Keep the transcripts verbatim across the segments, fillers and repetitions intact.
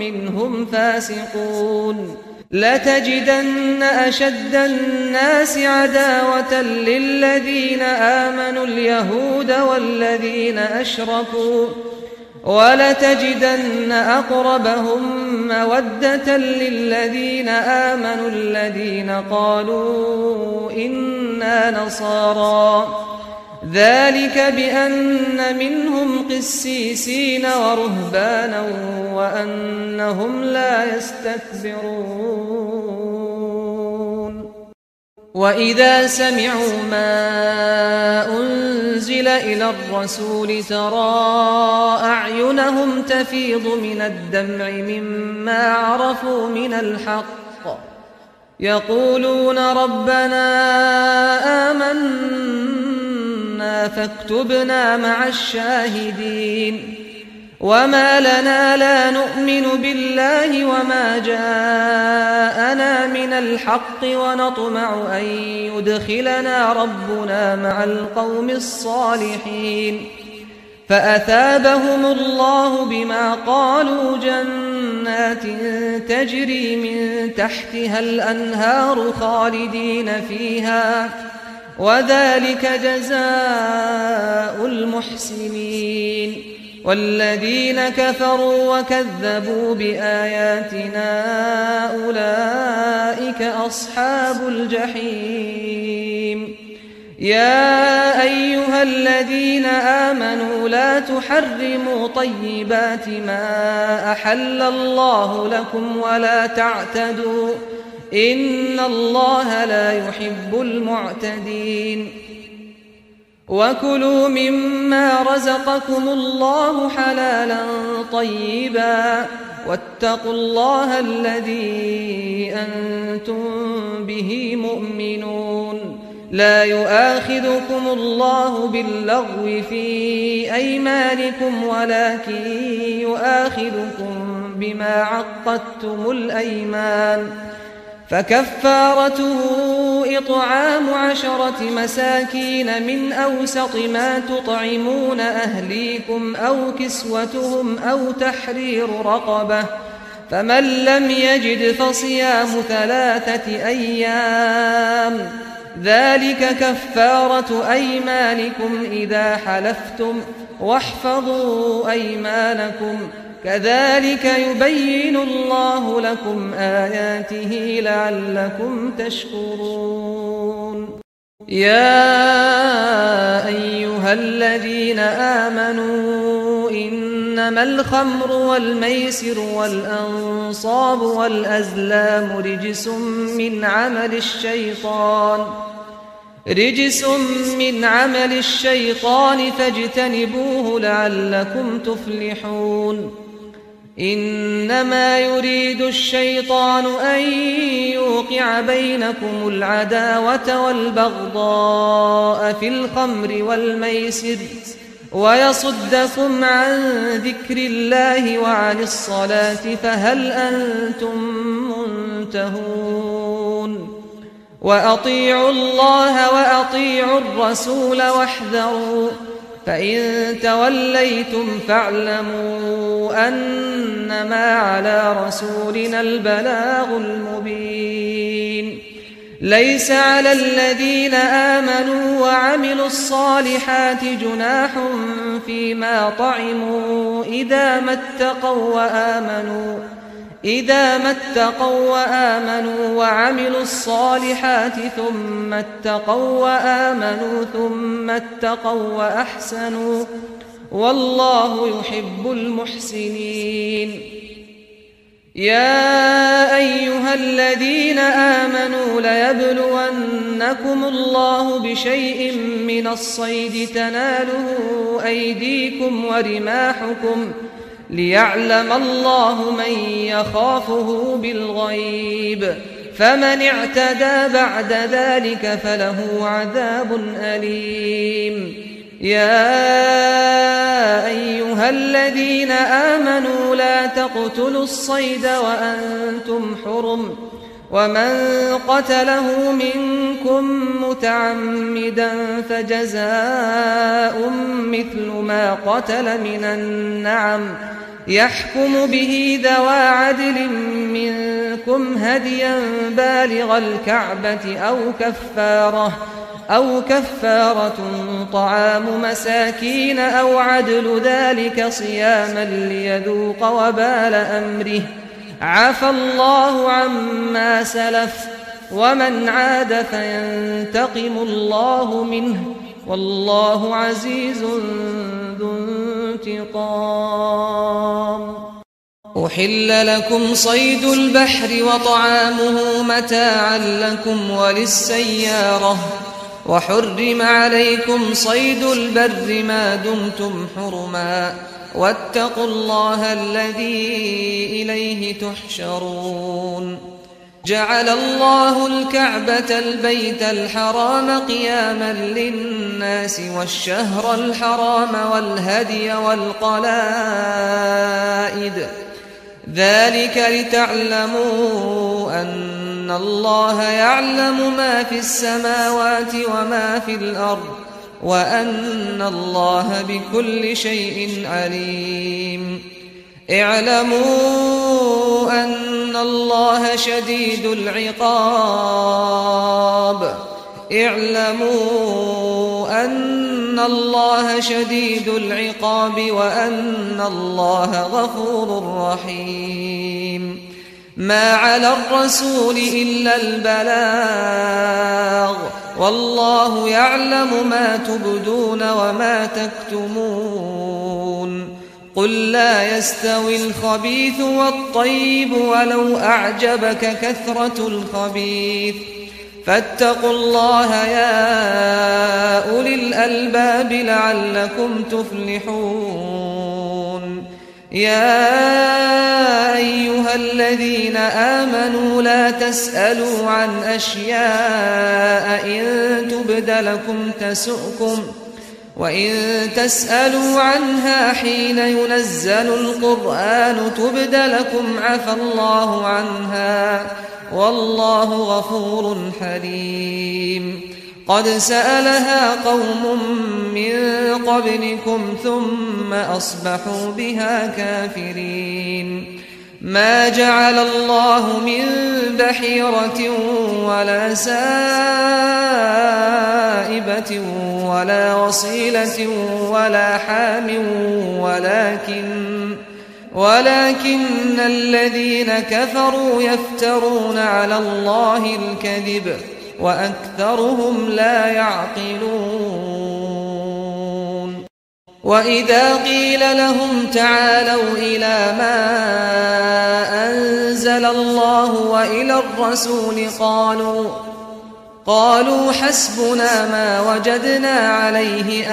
منهم فاسقون لتجدن أشد الناس عداوة للذين آمنوا اليهود والذين أشركوا ولتجدن أقربهم مودة للذين آمنوا الذين قالوا إنا نصارى ذلك بأن منهم قسيسين ورهبانا وأنهم لا يستكبرون وإذا سمعوا ما أنزل إلى الرسول ترى أعينهم تفيض من الدمع مما عرفوا من الحق يقولون ربنا آمنا فاكتبنا مع الشاهدين وما لنا لا نؤمن بالله وما جاءنا من الحق ونطمع أن يدخلنا ربنا مع القوم الصالحين فأثابهم الله بما قالوا جنات تجري من تحتها الأنهار خالدين فيها وذلك جزاء المحسنين والذين كفروا وكذبوا بآياتنا أولئك أصحاب الجحيم يا أيها الذين آمنوا لا تحرموا طيبات ما أحل الله لكم ولا تعتدوا إن الله لا يحب المعتدين وكلوا مما رزقكم الله حلالا طيبا واتقوا الله الذي أنتم به مؤمنون لا يؤاخذكم الله باللغو في أيمانكم ولكن يؤاخذكم بما عقدتم الأيمان فكفارته إطعام عشرة مساكين من أوسط ما تطعمون أهليكم أو كسوتهم أو تحرير رقبة فمن لم يجد فصيام ثلاثة أيام ذلك كفارة أيمانكم إذا حلفتم واحفظوا أيمانكم كذلك يبين الله لكم آياته لعلكم تشكرون يا أيها الذين آمنوا إنما الخمر والميسر والأنصاب والأزلام رجس من عمل الشيطان رجس من عمل الشيطان فاجتنبوه لعلكم تفلحون إنما يريد الشيطان أن يوقع بينكم العداوة والبغضاء في الخمر والميسر ويصدكم عن ذكر الله وعن الصلاة فهل أنتم منتهون وأطيعوا الله وأطيعوا الرسول واحذروا فإن توليتم فاعلموا أنما على رسولنا البلاغ المبين ليس على الذين آمنوا وعملوا الصالحات جناح فيما طعموا إذا ما اتقوا وآمنوا إذا ما اتقوا وآمنوا وعملوا الصالحات ثم اتقوا وآمنوا ثم اتقوا وأحسنوا والله يحب المحسنين يا أيها الذين آمنوا ليبلونكم الله بشيء من الصيد تناله أيديكم ورماحكم ليعلم الله من يخافه بالغيب فمن اعتدى بعد ذلك فله عذاب أليم يا أيها الذين آمنوا لا تقتلوا الصيد وأنتم حرم ومن قتله منكم متعمدا فجزاء مثل ما قتل من النعم يحكم به ذوى عدل منكم هديا بالغ الكعبة أو كفارة أو كفارة طعام مساكين أو عدل ذلك صياما ليذوق وبال أمره عفى الله عما سلف ومن عاد فينتقم الله منه والله عزيز ذو انتقام. أحل لكم صيد البحر وطعامه متاعا لكم وللسيارة وحرم عليكم صيد البر ما دمتم حرما واتقوا الله الذي إليه تحشرون. جعل الله الكعبة البيت الحرام قياما للناس والشهر الحرام والهدي والقلائد ذلك لتعلموا أن الله يعلم ما في السماوات وما في الأرض وأن الله بكل شيء عليم. اعلموا أن الله شديد العقاب اعلموا أن الله شديد العقاب وأن الله غفور رحيم. ما على الرسول إلا البلاغ والله يعلم ما تبدون وما تكتمون. قل لا يستوي الخبيث والطيب ولو أعجبك كثرة الخبيث فاتقوا الله يا أولي الألباب لعلكم تفلحون. يا أيها الذين آمنوا لا تسألوا عن أشياء إن تبد لكم تسؤكم وإن تسألوا عنها حين ينزل القرآن تبد لكم عفى الله عنها والله غفور حليم. قد سألها قوم من قبلكم ثم أصبحوا بها كافرين. ما جعل الله من بحيرة ولا سائبة ولا وصيلة ولا حام ولكن ولكن الذين كفروا يفترون على الله الكذب وأكثرهم لا يعقلون. وإذا قيل لهم تعالوا إلى ما أنزل الله وإلى الرسول قالوا قالوا حسبنا ما وجدنا عليه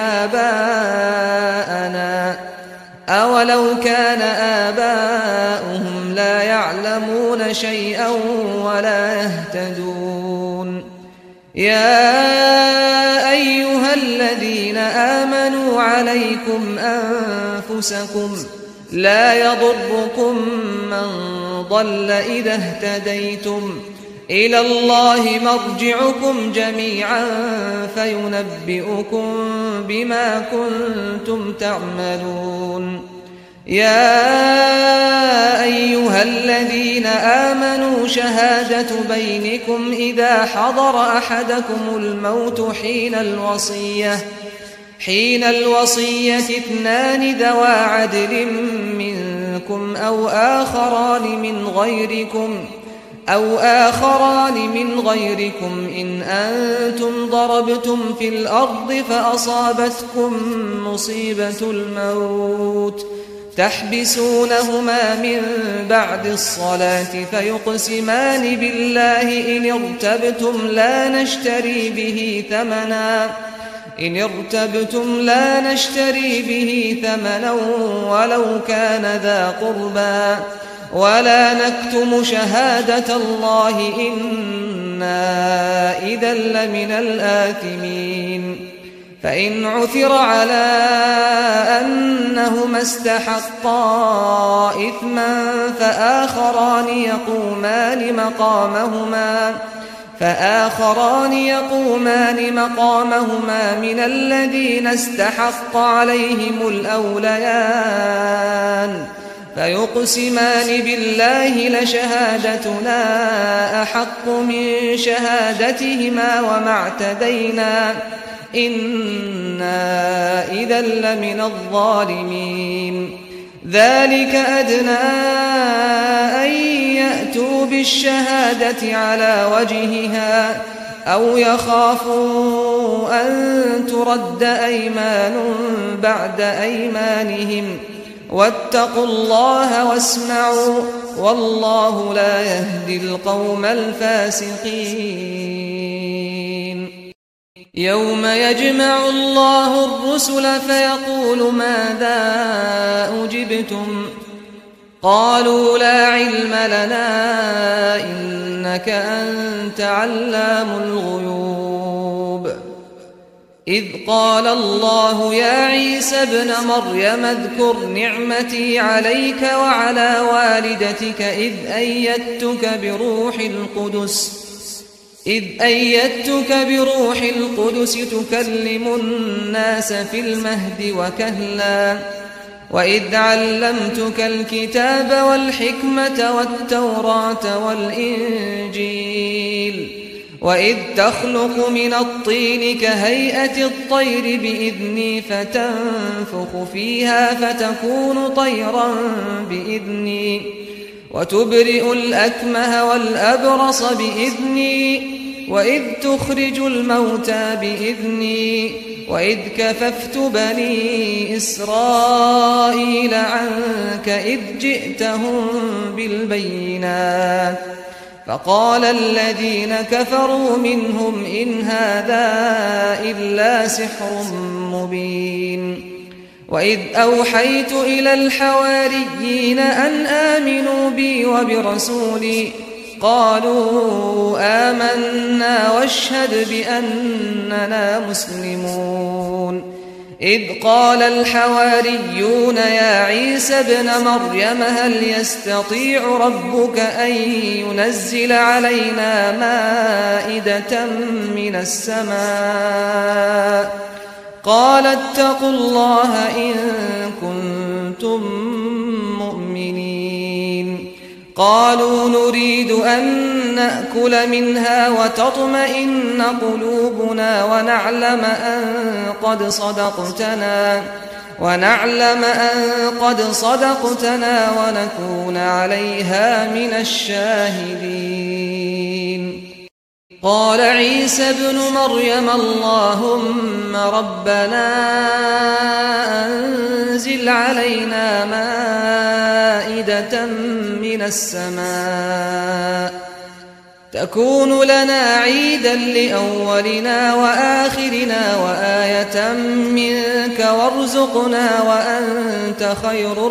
آباءنا أولو كان آباؤهم لا يعلمون شيئا ولا يهتدون. يا أيها الذين آمنوا عليكم أنفسكم لا يضركم من ضل إذا اهتديتم إلى الله مرجعكم جميعا فينبئكم بما كنتم تعملون. يا أيها الذين آمنوا شهادة بينكم إذا حضر أحدكم الموت حين الوصية حين الوصية اثنان ذوى عدل منكم أو آخران من غيركم أو آخران من غيركم إن أنتم ضربتم في الأرض فأصابتكم مصيبة الموت تحبسونهما من بعد الصلاة فيقسمان بالله إن ارتبتم لا نشتري به ثمنا إن ارتبتم لا نشتري به ثمنا ولو كان ذا قربى ولا نكتم شهادة الله إنا إذا لمن الآثمين. فإن عثر على أنهما استحقا إثما فآخران يقومان مقامهما فآخران يقومان مقامهما من الذين استحق عليهم الأوليان فيقسمان بالله لشهادتنا أحق من شهادتهما وما اعتدينا إنا إذا لمن الظالمين ذلك أدنى أن يأتوا بالشهادة على وجهها أو يخافوا أن ترد أيمان بعد أيمانهم واتقوا الله واسمعوا والله لا يهدي القوم الفاسقين يوم يجمع الله الرسل فيقول ماذا أجبتم قالوا لا علم لنا إنك أنت علام الغيوب إذ قال الله يا عيسى ابن مريم اذكر نعمتي عليك وعلى والدتك إذ أيدتك بروح القدس إذ أيدتك بروح القدس تكلم الناس في المهد وكهلا وإذ علمتك الكتاب والحكمة والتوراة والإنجيل وإذ تخلق من الطين كهيئة الطير بإذني فتنفخ فيها فتكون طيرا بإذني وتبرئ الأكمه والأبرص بإذني وإذ تخرج الموتى بإذني وإذ كففت بني إسرائيل عنك إذ جئتهم بالبينات فقال الذين كفروا منهم إن هذا إلا سحر مبين وإذ أوحيت إلى الحواريين أن آمنوا بي وبرسولي قالوا آمنا واشهد بأننا مسلمون إذ قال الحواريون يا عيسى ابن مريم هل يستطيع ربك أن ينزل علينا مائدة من السماء قال اتقوا الله إن كنتم مؤمنين قالوا نريد أن نأكل منها وتطمئن قلوبنا ونعلم أن قد صدقتنا ونعلم أن قد صدقتنا ونكون عليها من الشاهدين قال عيسى ابن مريم اللهم ربنا أنزل علينا مائدة من السماء تكون لنا عيدا لأولنا وآخرنا وآية منك وارزقنا وأنت خير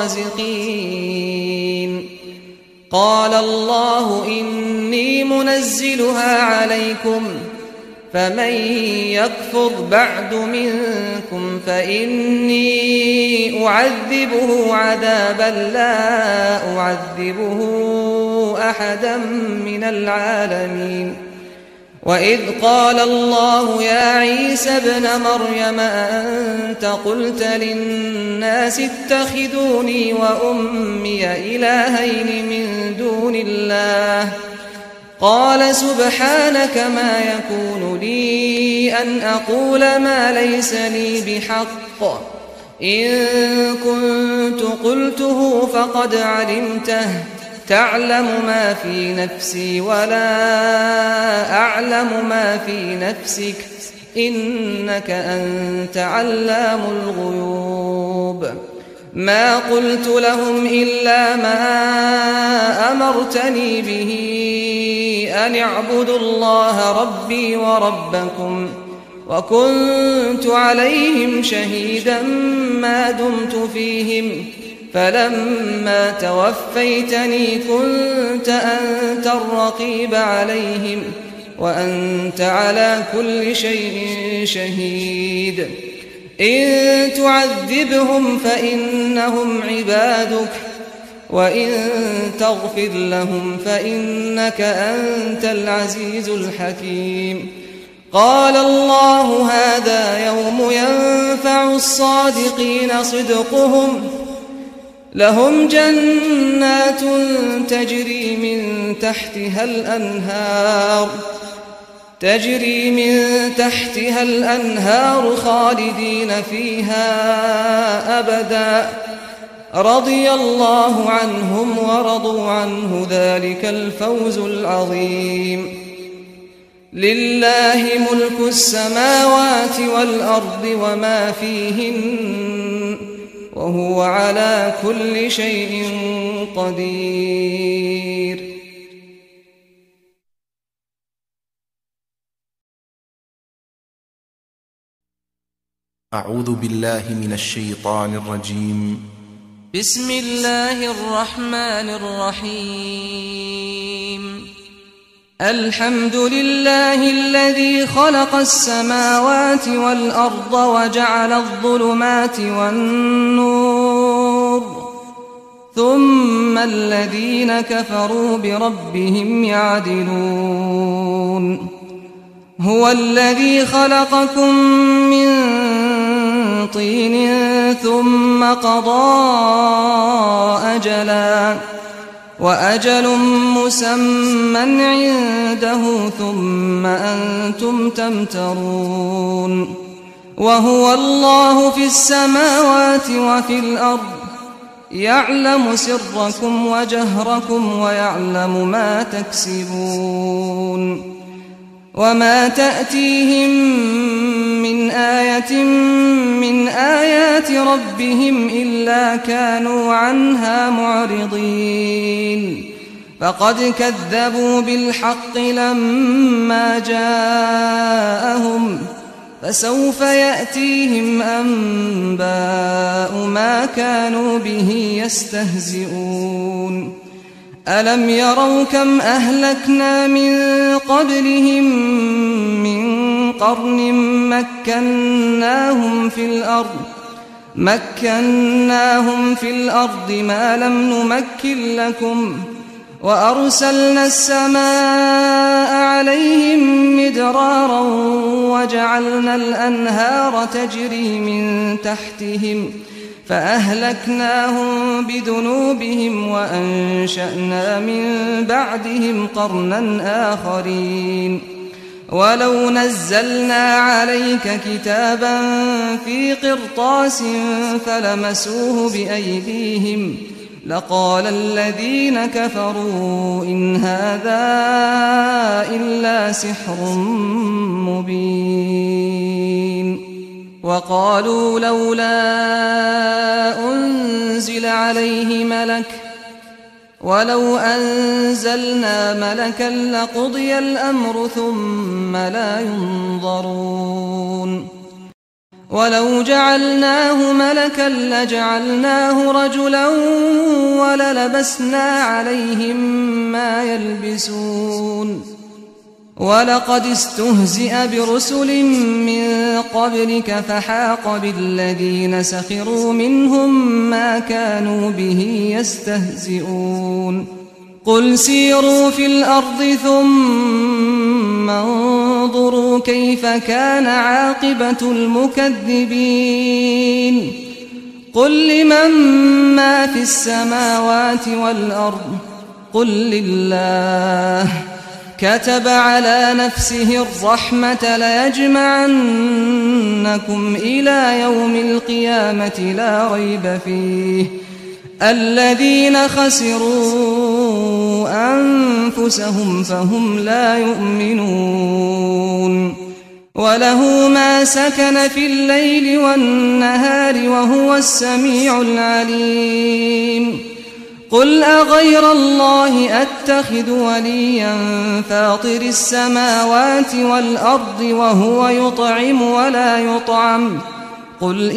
الرازقين قال الله إني منزلها عليكم فمن يكفر بعد منكم فإني أعذبه عذابا لا أعذبه أحدا من العالمين وإذ قال الله يا عيسى ابن مريم أأنت قلت للناس اتخذوني وأمي إلهين من دون الله قال سبحانك ما يكون لي أن أقول ما ليس لي بحق إن كنت قلته فقد علمته تعلم ما في نفسي ولا أعلم ما في نفسك إنك أنت علام الغيوب ما قلت لهم إلا ما أمرتني به أن اعبدوا الله ربي وربكم وكنت عليهم شهيدا ما دمت فيهم فلما توفيتني كنت أنت الرقيب عليهم وأنت على كل شيء شهيد إن تعذبهم فإنهم عبادك وإن تغفر لهم فإنك أنت العزيز الحكيم قال الله هذا يوم ينفع الصادقين صدقهم لهم جنات تجري من تحتها الأنهار تجري من تحتها الأنهار خالدين فيها أبدا رضي الله عنهم ورضوا عنه ذلك الفوز العظيم لله ملك السماوات والأرض وما فيهن وهو على كل شيء قدير. أعوذ بالله من الشيطان الرجيم. بسم الله الرحمن الرحيم. الحمد لله الذي خلق السماوات والأرض وجعل الظلمات والنور ثم الذين كفروا بربهم يعدلون. هو الذي خلقكم من طين ثم قضى أجلا وأجل مسمى عنده ثم أنتم تمترون. وهو الله في السماوات وفي الأرض يعلم سركم وجهركم ويعلم ما تكسبون. وما تأتيهم من آية من آيات ربهم إلا كانوا عنها معرضين. فقد كذبوا بالحق لما جاءهم فسوف يأتيهم أنباء ما كانوا به يستهزئون. ألم يروا كم أهلكنا من قبلهم من قرن مكناهم في الأرض مكناهم في الأرض ما لم نمكن لكم وأرسلنا السماء عليهم مدرارا وجعلنا الأنهار تجري من تحتهم فأهلكناهم بذنوبهم وأنشأنا من بعدهم قرنا آخرين. ولو نزلنا عليك كتابا في قرطاس فلمسوه بأيديهم لقال الذين كفروا إن هذا إلا سحر مبين. وقالوا لولا أنزل عليه ملك ولو أنزلنا ملكا لقضي الأمر ثم لا ينظرون. ولو جعلناه ملكا لجعلناه رجلا وللبسنا عليهم ما يلبسون. ولقد استهزئ برسل من قبلك فحاق بالذين سخروا منهم ما كانوا به يستهزئون. قل سيروا في الأرض ثم انظروا كيف كان عاقبة المكذبين. قل لمن ما في السماوات والأرض قل لله كتب على نفسه الرحمة ليجمعنكم إلى يوم القيامة لا ريب فيه الذين خسروا أنفسهم فهم لا يؤمنون. وله ما سكن في الليل والنهار وهو السميع العليم. قل أغير الله أتخذ وليا فاطر السماوات والأرض وهو يطعم ولا يطعم قل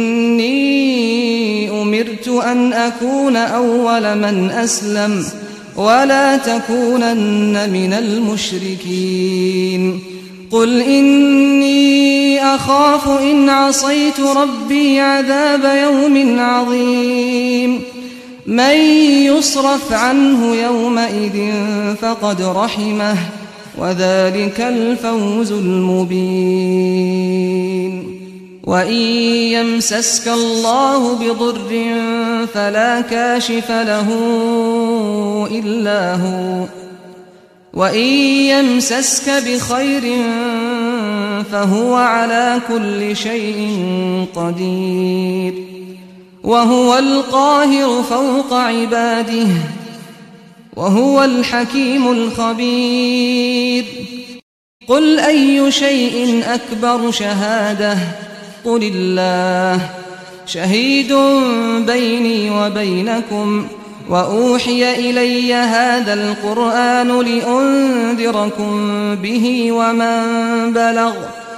إني أمرت أن أكون أول من أسلم ولا تكونن من المشركين. قل إني أخاف إن عصيت ربي عذاب يوم عظيم. من يصرف عنه يومئذ فقد رحمه وذلك الفوز المبين. وإن يمسسك الله بضر فلا كاشف له إلا هو وإن يمسسك بخير فهو على كل شيء قدير وهو القاهر فوق عباده وهو الحكيم الخبير قل أي شيء أكبر شهادة قل الله شهيد بيني وبينكم وأوحي إلي هذا القرآن لأنذركم به ومن بلغ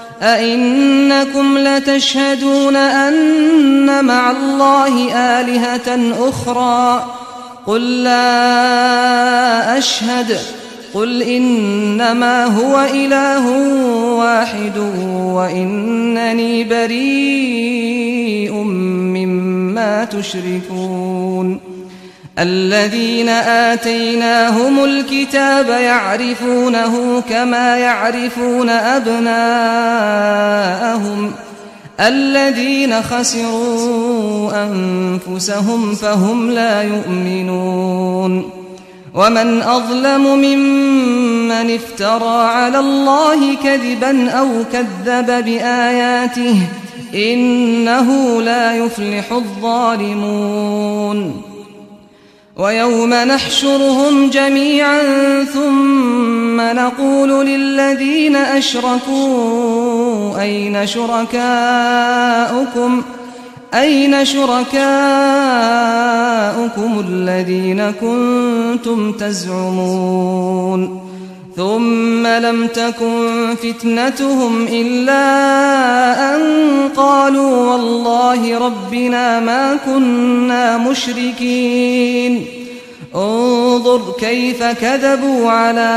أئنكم لتشهدون أن مع الله آلهة أخرى قل لا أشهد قل إنما هو إله واحد وإنني بريء مما تشركون الذين آتيناهم الكتاب يعرفونه كما يعرفون أبناءهم الذين خسروا أنفسهم فهم لا يؤمنون ومن أظلم ممن افترى على الله كذبا أو كذب بآياته إنه لا يفلح الظالمون ويوم نحشرهم جميعا ثم نقول للذين أشركوا أين شركاؤكم أين شركاؤكم الذين كنتم تزعمون ثم لم تكن فتنتهم إلا أن قالوا والله ربنا ما كنا مشركين انظر كيف كذبوا على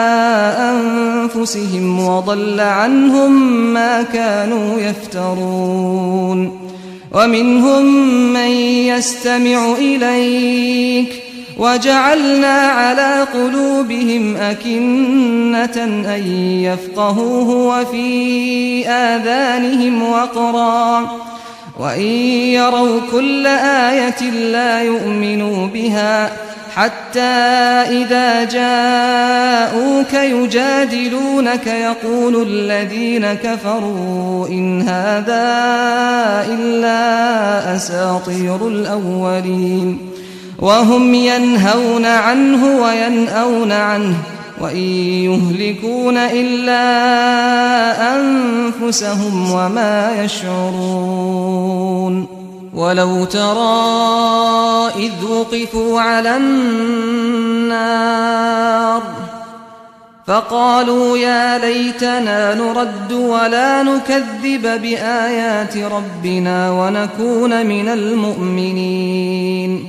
أنفسهم وضل عنهم ما كانوا يفترون ومنهم من يستمع إليك وجعلنا على قلوبهم أكنة أن يفقهوه وفي آذانهم وقرا وإن يروا كل آية لا يؤمنوا بها حتى إذا جاءوك يجادلونك يقول الذين كفروا إن هذا إلا أساطير الأولين وهم ينهون عنه وينأون عنه وإن يهلكون إلا أنفسهم وما يشعرون ولو ترى إذ وقفوا على النار فقالوا يا ليتنا نرد ولا نكذب بآيات ربنا ونكون من المؤمنين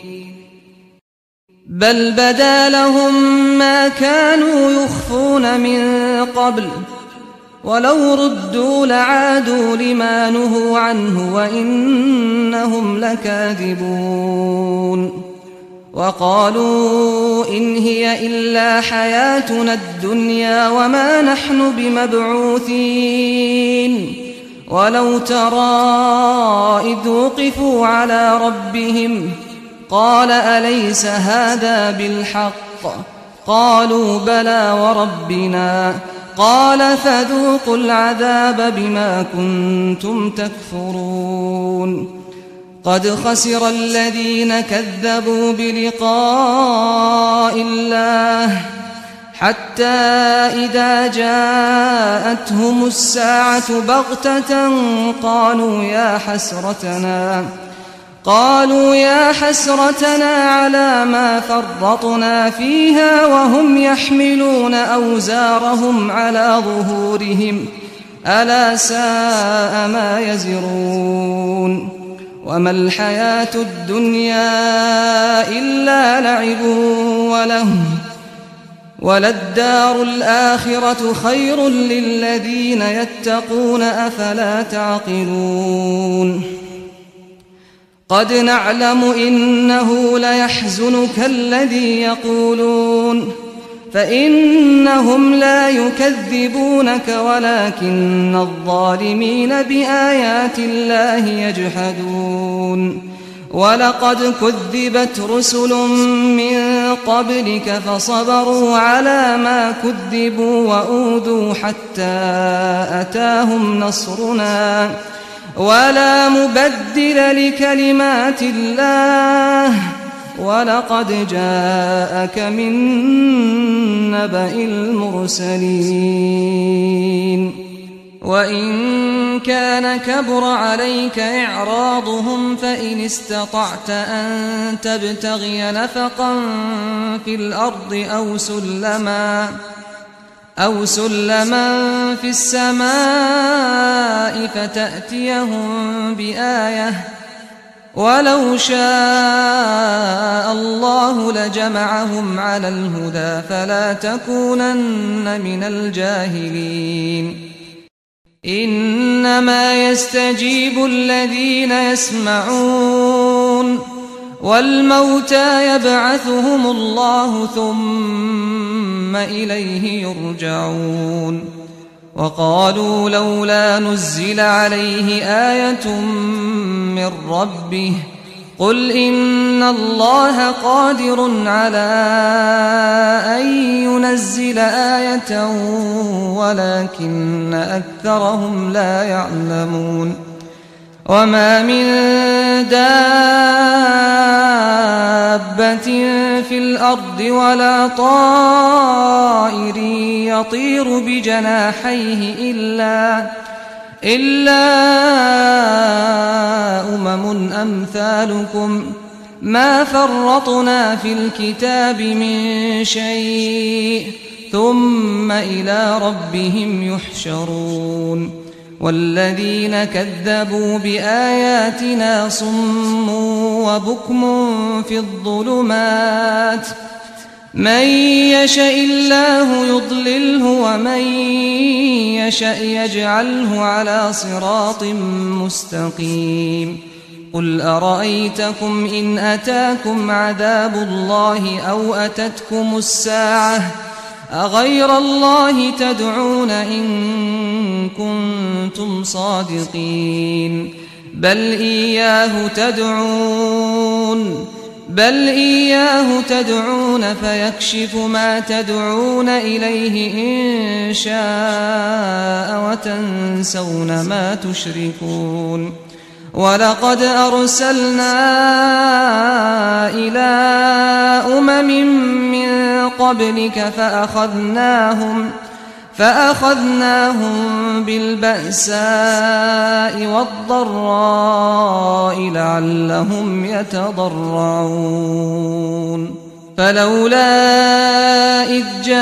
بل بدا لهم ما كانوا يخفون من قبل ولو ردوا لعادوا لما نهوا عنه وإنهم لكاذبون وقالوا إن هي إلا حياتنا الدنيا وما نحن بمبعوثين ولو ترى إذ وقفوا على ربهم قال أليس هذا بالحق قالوا بلى وربنا قال فذوقوا العذاب بما كنتم تكفرون قد خسر الذين كذبوا بلقاء الله حتى إذا جاءتهم الساعة بغتة قالوا يا حسرتنا قالوا يا حسرتنا على ما فرطنا فيها وهم يحملون أوزارهم على ظهورهم ألا ساء ما يزرون وما الحياة الدنيا إلا لعب ولهو وللدار الآخرة خير للذين يتقون أفلا تعقلون قد نعلم إنه ليحزنك الذي يقولون فإنهم لا يكذبونك ولكن الظالمين بآيات الله يجحدون ولقد كذبت رسل من قبلك فصبروا على ما كذبوا وأوذوا حتى أتاهم نصرنا ولا مبدل لكلمات الله ولقد جاءك من نبأ المرسلين وإن كان كبر عليك إعراضهم فإن استطعت أن تبتغي نفقا في الأرض أو سلما أو سلما في السماء فتأتيهم بآية ولو شاء الله لجمعهم على الهدى فلا تكونن من الجاهلين إنما يستجيب الذين يسمعون والموتى يبعثهم الله ثم إليه يرجعون وقالوا لولا نزل عليه آية من ربه قل إن الله قادر على أن ينزل آية ولكن أكثرهم لا يعلمون وما من دابة في الأرض ولا طائر يطير بجناحيه إلا إلا أمم أمثالكم ما فرطنا في الكتاب من شيء ثم إلى ربهم يحشرون والذين كذبوا بآياتنا صم وبكم في الظلمات من يشاء الله يضلله ومن يشاء يجعله على صراط مستقيم قل أرأيتكم إن أتاكم عذاب الله أو أتتكم الساعة أغير الله تدعون إن كنتم صادقين بل إياه تدعون بل إياه تدعون فيكشف ما تدعون إليه إن شاء وتنسون ما تشركون ولقد أرسلنا إلى أمم من قبلك فأخذناهم فأخذناهم بالبأساء والضراء لعلهم يتضرعون فلولا إذ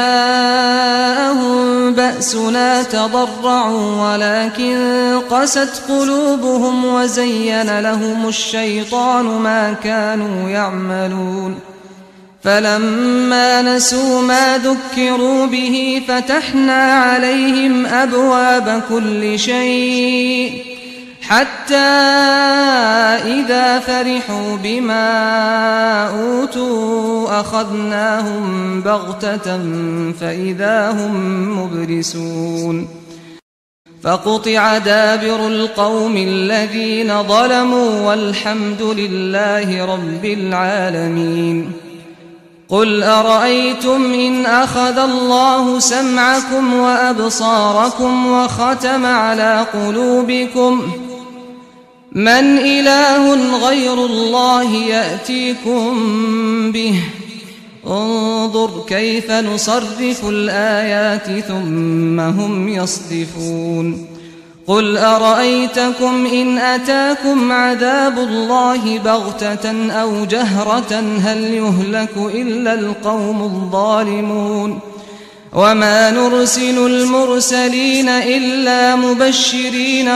جاءهم بأسنا تضرعوا ولكن قست قلوبهم وزين لهم الشيطان ما كانوا يعملون فلما نسوا ما ذكروا به فتحنا عليهم أبواب كل شيء حتى إذا فرحوا بما أوتوا أخذناهم بغتة فإذا هم مبلسون فقطع دابر القوم الذين ظلموا والحمد لله رب العالمين قل أرأيتم إن أخذ الله سمعكم وأبصاركم وختم على قلوبكم من إله غير الله يأتيكم به انظر كيف نصرف الآيات ثم هم يصدفون قل أرأيتكم إن أتاكم عذاب الله بغتة أو جهرة هل يهلك إلا القوم الظالمون وما نرسل المرسلين إلا مبشرين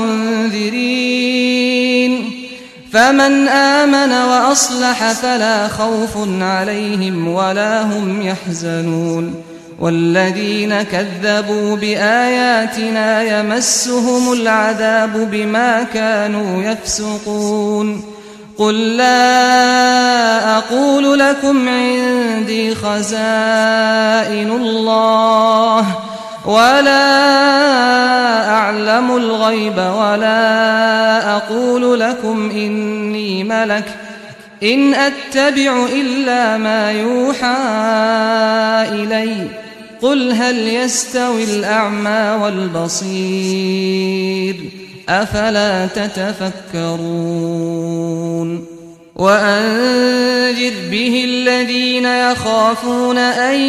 ومنذرين فمن آمن وأصلح فلا خوف عليهم ولا هم يحزنون والذين كذبوا بآياتنا يمسهم العذاب بما كانوا يفسقون قل لا أقول لكم عندي خزائن الله ولا أعلم الغيب ولا أقول لكم إني ملك إن أتبع إلا ما يوحى إلي قل هل يستوي الأعمى والبصير أفلا تتفكرون وأنذر به الذين يخافون أن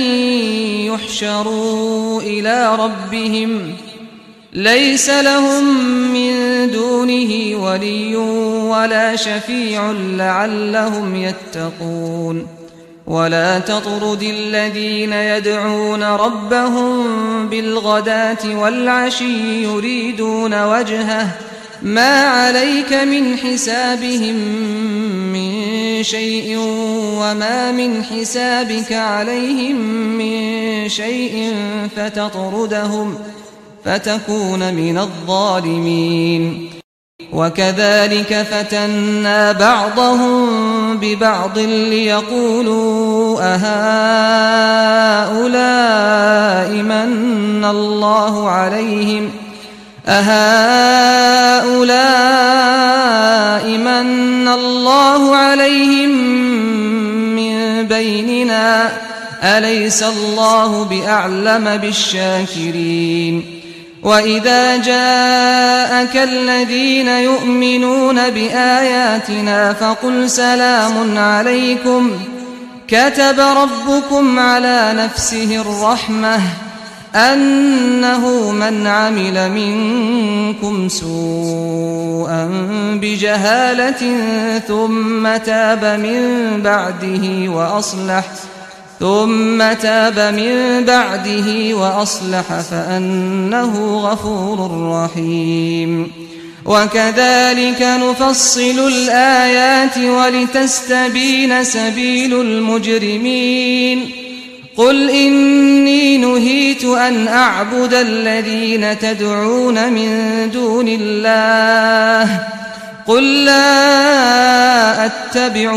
يحشروا إلى ربهم ليس لهم من دونه ولي ولا شفيع لعلهم يتقون ولا تطرد الذين يدعون ربهم بالغداة والعشي يريدون وجهه ما عليك من حسابهم من شيء وما من حسابك عليهم من شيء فتطردهم فتكون من الظالمين وكذلك فتنا بعضهم ببعض ليقولوا أهؤلاء من الله عليهم أهؤلاء من الله عليهم من بيننا أليس الله بأعلم بالشاكرين وإذا جاءك الذين يؤمنون بآياتنا فقل سلام عليكم كتب ربكم على نفسه الرحمة أنه من عمل منكم سوءا بجهالة ثم تاب من بعده وأصلح ثم تاب من بعده وأصلح فأنه غفور رحيم وكذلك نفصل الآيات ولتستبين سبيل المجرمين قل إني نهيت أن أعبد الذين تدعون من دون الله قل لا أتبع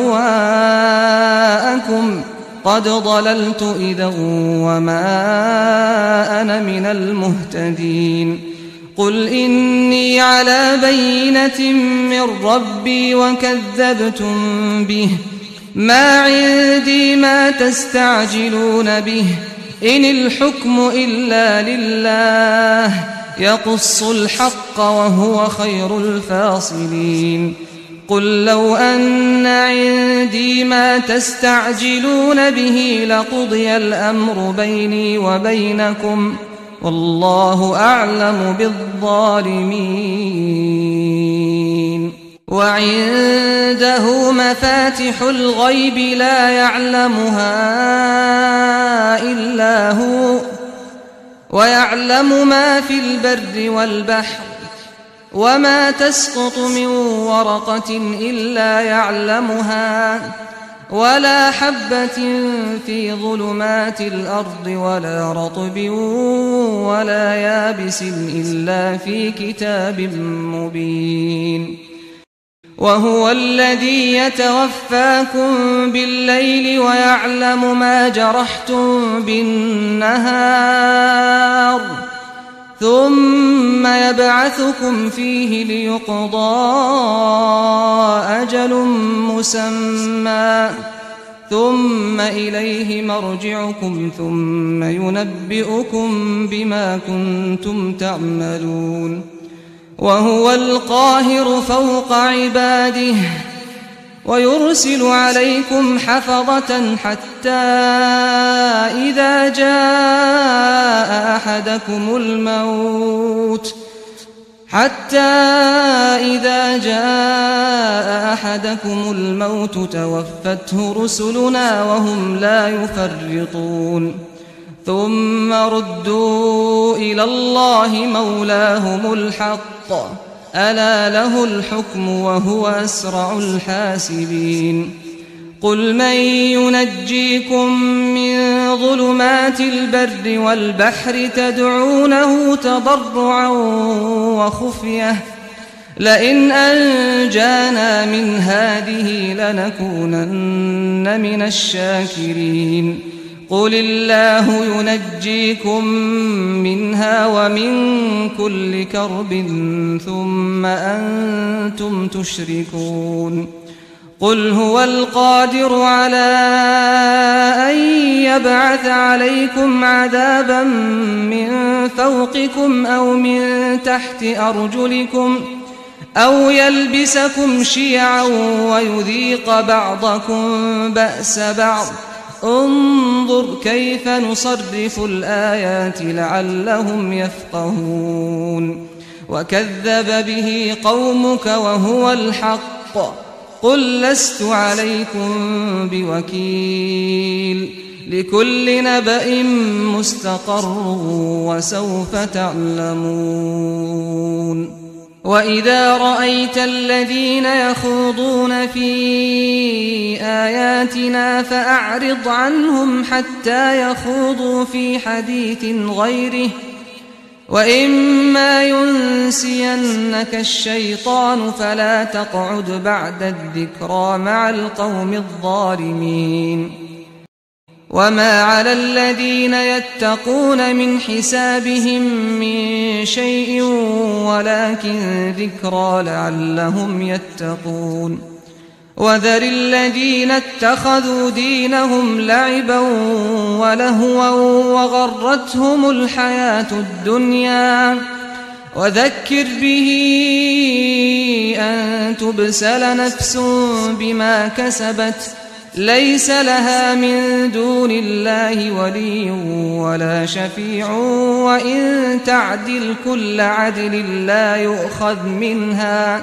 أهواءكم قد ضللت إذا وما أنا من المهتدين قل إني على بينة من ربي وكذبتم به ما عندي ما تستعجلون به إن الحكم إلا لله يقص الحق وهو خير الفاصلين قل لو أن عندي ما تستعجلون به لقضي الأمر بيني وبينكم والله أعلم بالظالمين وعنده مفاتح الغيب لا يعلمها إلا هو ويعلم ما في البر والبحر وما تسقط من ورقة إلا يعلمها ولا حبة في ظلمات الأرض ولا رطب ولا يابس إلا في كتاب مبين وهو الذي يتوفاكم بالليل ويعلم ما جرحتم بالنهار ثم يبعثكم فيه ليقضى أجل مسمى ثم إليه مرجعكم ثم ينبئكم بما كنتم تعملون وهو القاهر فوق عباده ويرسل عليكم حفظة حتى إذا جاء أحدكم الموت حتى إذا جاء أحدكم الموت توفته رسلنا وهم لا يفرطون ثم ردوا إلى الله مولاهم الحق ألا له الحكم وهو أسرع الحاسبين قل من ينجيكم من ظلمات البر والبحر تدعونه تضرعا وخفية لئن أنجانا من هذه لنكونن من الشاكرين قل الله ينجيكم منها ومن كل كرب ثم أنتم تشركون قل هو القادر على أن يبعث عليكم عذابا من فوقكم أو من تحت أرجلكم أو يلبسكم شيعا ويذيق بعضكم بأس بعض انظر كيف نصرف الآيات لعلهم يفقهون وكذب به قومك وهو الحق قل لست عليكم بوكيل لكل نبأ مستقر وسوف تعلمون وإذا رأيت الذين يخوضون في آياتنا فأعرض عنهم حتى يخوضوا في حديث غيره وإما ينسينك الشيطان فلا تقعد بعد الذكرى مع القوم الظالمين وما على الذين يتقون من حسابهم من شيء ولكن ذكرى لعلهم يتقون وذر الذين اتخذوا دينهم لعبا ولهوا وغرتهم الحياة الدنيا وذكر به أن تبسل نفس بما كسبت ليس لها من دون الله ولي ولا شفيع وإن تعدل كل عدل لا يؤخذ منها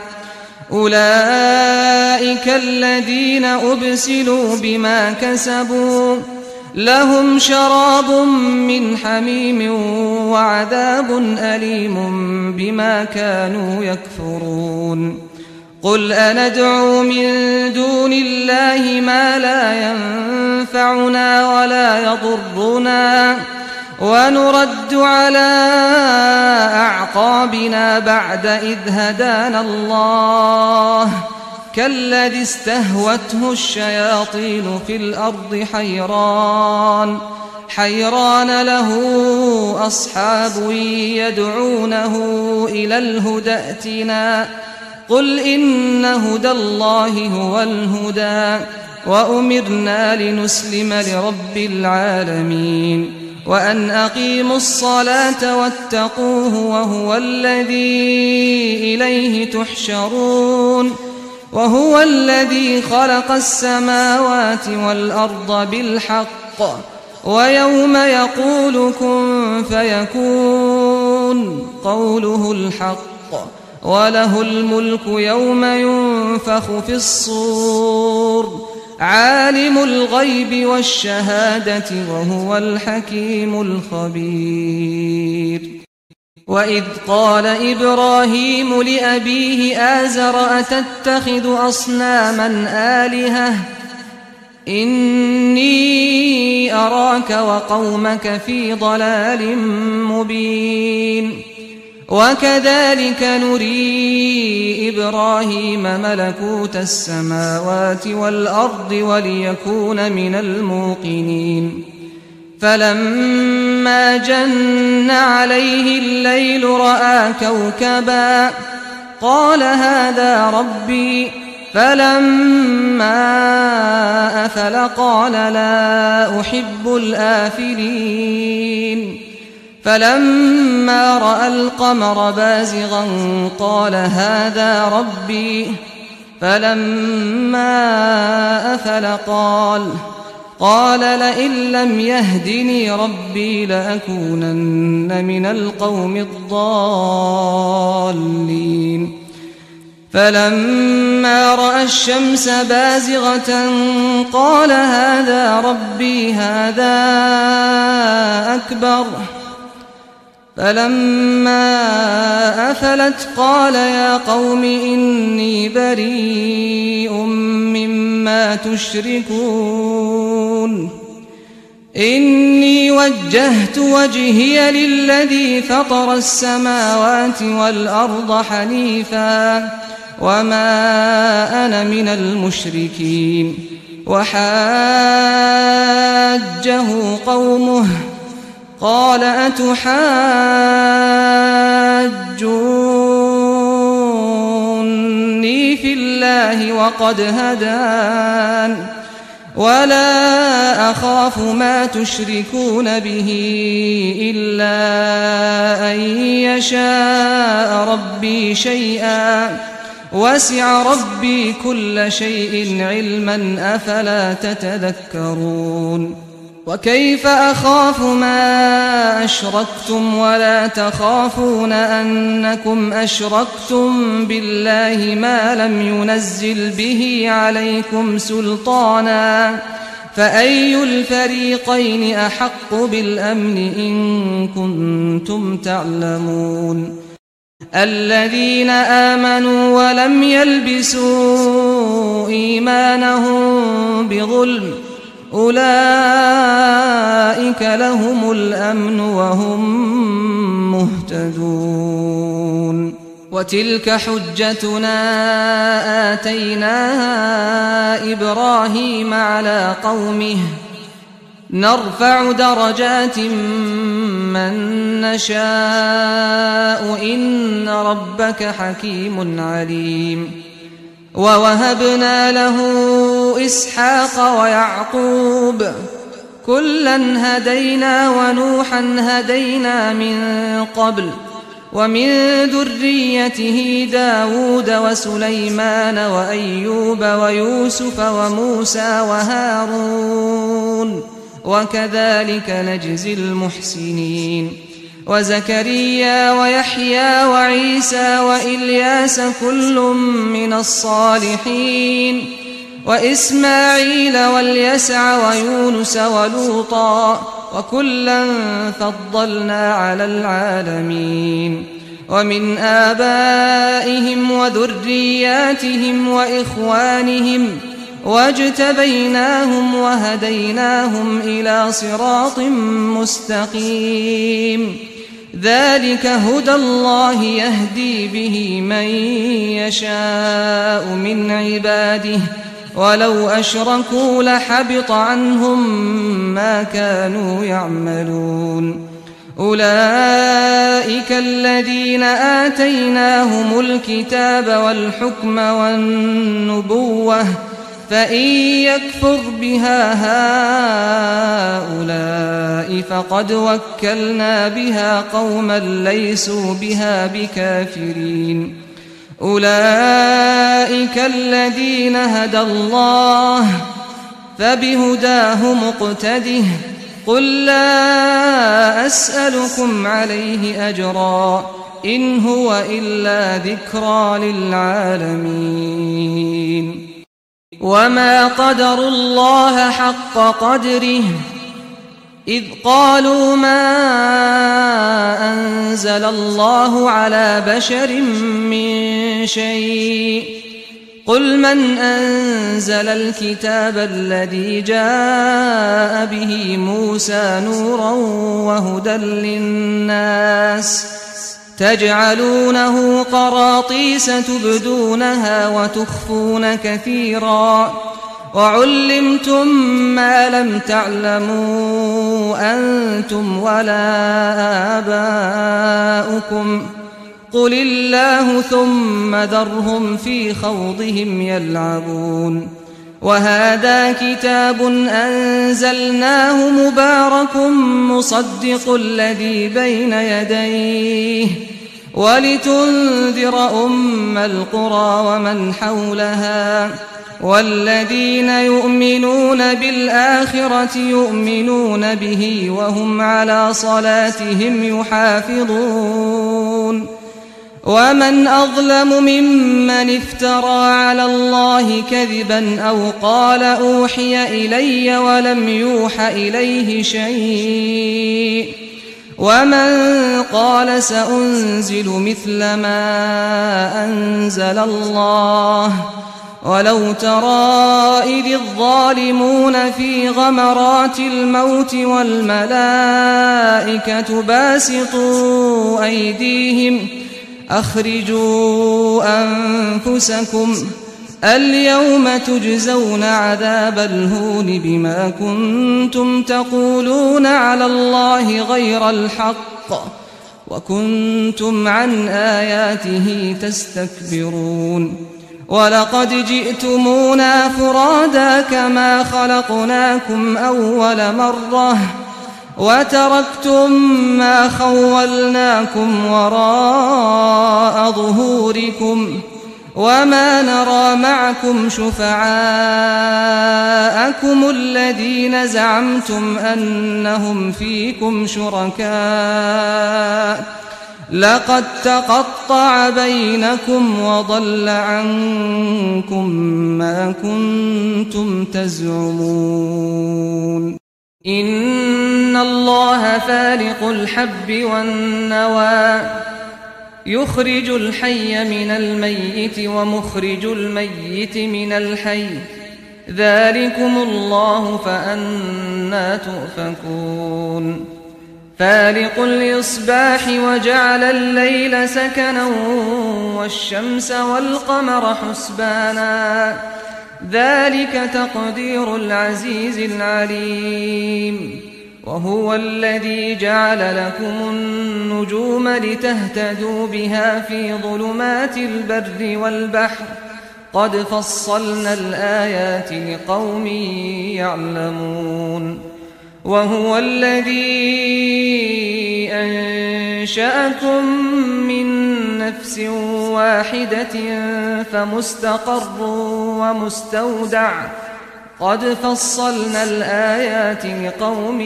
أولئك الذين أبسلوا بما كسبوا لهم شراب من حميم وعذاب أليم بما كانوا يكفرون قل أندعو من دون الله ما لا ينفعنا ولا يضرنا ونرد على أعقابنا بعد إذ هدانا الله كالذي استهوته الشياطين في الأرض حيران حيران له أصحاب يدعونه إلى الهدى ائتنا قل إن هدى الله هو الهدى وأمرنا لنسلم لرب العالمين وأن أقيموا الصلاة واتقوه وهو الذي إليه تحشرون وهو الذي خلق السماوات والأرض بالحق ويوم يقول كن فيكون قوله الحق وله الملك يوم ينفخ في الصور عالم الغيب والشهادة وهو الحكيم الخبير وإذ قال إبراهيم لأبيه آزر أتتخذ أصناما آلهة إني أراك وقومك في ضلال مبين وكذلك نري إبراهيم ملكوت السماوات والأرض وليكون من الموقنين فلما جن عليه الليل رأى كوكبا قال هذا ربي فلما أفل قال لا أحب الآفلين فلما رأى القمر بازغا قال هذا ربي فلما أفل قال قال لئن لم يهدني ربي لأكونن من القوم الضالين فلما رأى الشمس بازغة قال هذا ربي هذا أكبر فلما أفلت قال يا قوم إني بريء مما تشركون إني وجهت وجهي للذي فطر السماوات والأرض حنيفا وما أنا من المشركين. وحاجه قومه قال أتحاجوني في الله وقد هدان ولا أخاف ما تشركون به إلا أن يشاء ربي شيئا وسع ربي كل شيء علما أفلا تتذكرون. وكيف أخاف ما أشركتم ولا تخافون أنكم أشركتم بالله ما لم ينزل به عليكم سلطانا فأي الفريقين أحق بالأمن إن كنتم تعلمون. الذين آمنوا ولم يلبسوا إيمانهم بظلم أولئك لهم الأمن وهم مهتدون. وتلك حجتنا آتيناها إبراهيم على قومه نرفع درجات من نشاء إن ربك حكيم عليم. ووهبنا له إسحاق ويعقوب كلا هدينا ونوحا هدينا من قبل ومن ذريته داود وسليمان وأيوب ويوسف وموسى وهارون وكذلك نجزي المحسنين. وزكريا ويحيى وعيسى وإلياس كل من الصالحين وإسماعيل واليسع ويونس ولوطا وكلا فضلنا على العالمين. ومن آبائهم وذرياتهم وإخوانهم واجتبيناهم وهديناهم إلى صراط مستقيم. ذلك هدى الله يهدي به من يشاء من عباده ولو أشركوا لحبط عنهم ما كانوا يعملون. أولئك الذين آتيناهم الكتاب والحكم والنبوة فإن يكفر بها هؤلاء فقد وكلنا بها قوما ليسوا بها بكافرين. أولئك الذين هدى الله فبهداه مقتده قل لا أسألكم عليه أجرا إن هو إلا ذكرى للعالمين. وما قدروا الله حق قدره إذ قالوا ما أنزل الله على بشر من شيء قل من أنزل الكتاب الذي جاء به موسى نورا وهدى للناس تجعلونه قراطيس تبدونها وتخفون كثيرا وعلمتم ما لم تعلموا أنتم ولا آباؤكم قل الله ثم ذرهم في خوضهم يلعبون. وهذا كتاب أنزلناه مبارك مصدق الذي بين يديه ولتنذر أم القرى ومن حولها والذين يؤمنون بالآخرة يؤمنون به وهم على صلاتهم يحافظون. ومن أظلم ممن افترى على الله كذبا أو قال أوحي إلي ولم يوح إليه شيء ومن قال سأنزل مثل ما أنزل الله ولو ترى إذ الظالمون في غمرات الموت والملائكة باسطوا أيديهم أخرجوا أنفسكم اليوم تجزون عذاب الهون بما كنتم تقولون على الله غير الحق وكنتم عن آياته تستكبرون ولقد جئتمونا فرادا كما خلقناكم أول مرة وتركتم ما خولناكم وراء ظهوركم وما نرى معكم شفعاءكم الذين زعمتم أنهم فيكم شركاء لقد تقطع بينكم وضل عنكم ما كنتم تزعمون إن الله فالق الحب والنوى يخرج الحي من الميت ومخرج الميت من الحي ذلكم الله فأنى تؤفكون فالق الإصباح وجعل الليل سكنا والشمس والقمر حسبانا ذلك تقدير العزيز العليم وهو الذي جعل لكم النجوم لتهتدوا بها في ظلمات البر والبحر قد فصلنا الآيات لقوم يعلمون وهو الذي أنشأكم من نفس واحدة فمستقر ومستودع قد فصلنا الآيات لقوم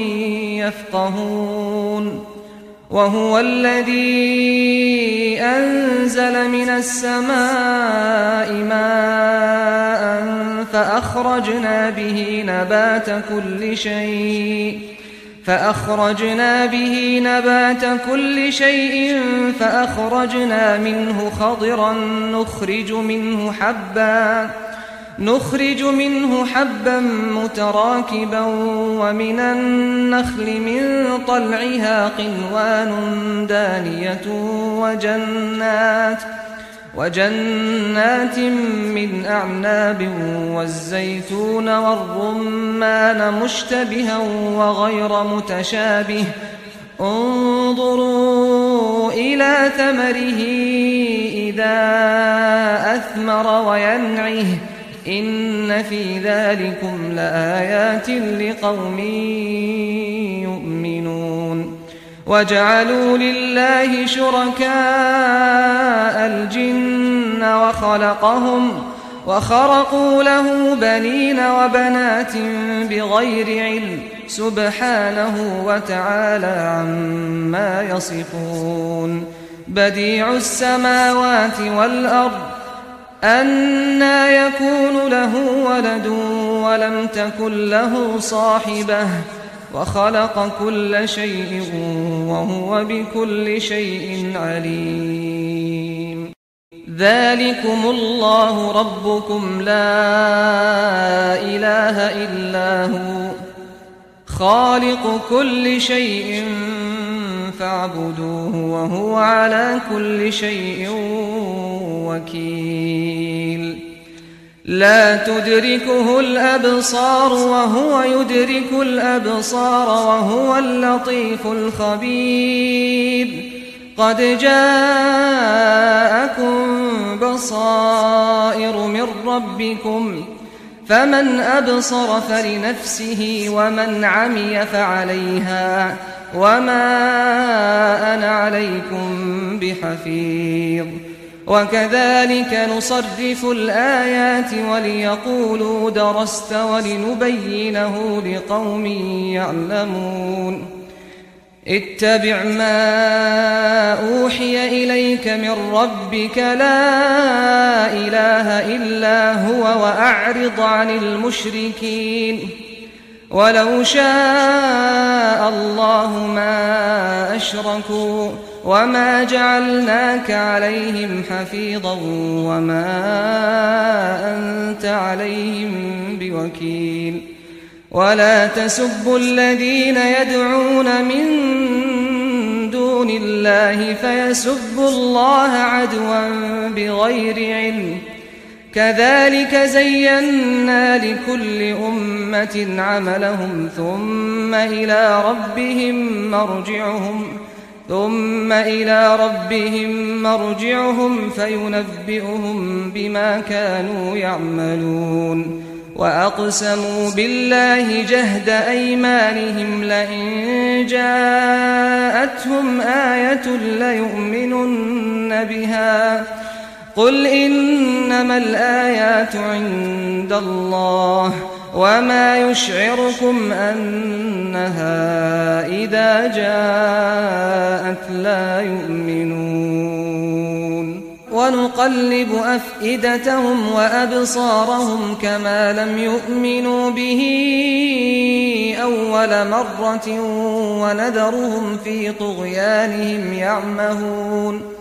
يفقهون وهو الذي أنزل من السماء ماء فأخرجنا به نبات كل شيء فأخرجنا به نبات كل شيء فأخرجنا منه خضرا نخرج منه حبا نخرج منه حبا متراكبا ومن النخل من طلعها قنوان دانية وجنات وجنات من أعناب والزيتون والرمان مشتبها وغير متشابه انظروا إلى ثمره إذا أثمر وينعه إن في ذلكم لآيات لقوم يؤمنون وجعلوا لله شركاء الجن وخلقهم وخرقوا له بنين وبنات بغير علم سبحانه وتعالى عما يصفون بديع السماوات والأرض أنى يكون له ولد ولم تكن له صاحبة وخلق كل شيء وهو بكل شيء عليم ذلكم الله ربكم لا إله إلا هو خالق كل شيء فاعبدوه وهو على كل شيء وكيل لا تدركه الأبصار وهو يدرك الأبصار وهو اللطيف الخبير قد جاءكم بصائر من ربكم فمن أبصر فلنفسه ومن عمي فعليها وما أنا عليكم بحفيظ وكذلك نصرف الآيات وليقولوا درست ولنبينه لقوم يعلمون اتبع ما أوحي إليك من ربك لا إله إلا هو وأعرض عن المشركين ولو شاء الله ما أشركوا وما جعلناك عليهم حفيظا وما أنت عليهم بوكيل ولا تسبوا الذين يدعون من دون الله فيسبوا الله عدوا بغير علم كذلك زينا لكل أمة عملهم ثم إلى ربهم مرجعهم ثم إلى ربهم مرجعهم فينبئهم بما كانوا يعملون وأقسموا بالله جهد أيمانهم لئن جاءتهم آية ليؤمنن بها قل إنما الآيات عند الله وما يشعركم أنها إذا جاءت لا يؤمنون ونقلب أفئدتهم وأبصارهم كما لم يؤمنوا به أول مرة ونذرهم في طغيانهم يعمهون